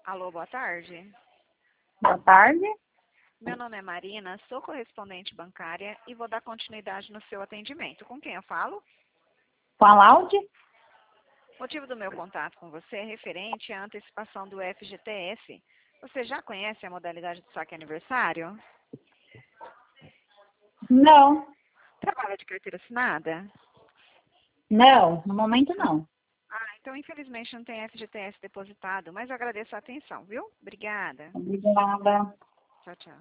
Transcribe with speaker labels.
Speaker 1: Alô, boa tarde.
Speaker 2: Boa tarde.
Speaker 1: Meu nome é Marina, sou correspondente bancária e vou dar continuidade no seu atendimento. Com quem eu falo?
Speaker 2: Com a Laude?
Speaker 1: O motivo do meu contato com você é referente à antecipação do FGTS. Você já conhece a modalidade do saque aniversário?
Speaker 2: Não.
Speaker 1: Trabalha de carteira assinada?
Speaker 2: Não, no momento não.
Speaker 1: Então infelizmente não tem FGTS depositado, mas eu agradeço a atenção, viu? Obrigada.
Speaker 2: Obrigada.
Speaker 1: Tchau, tchau.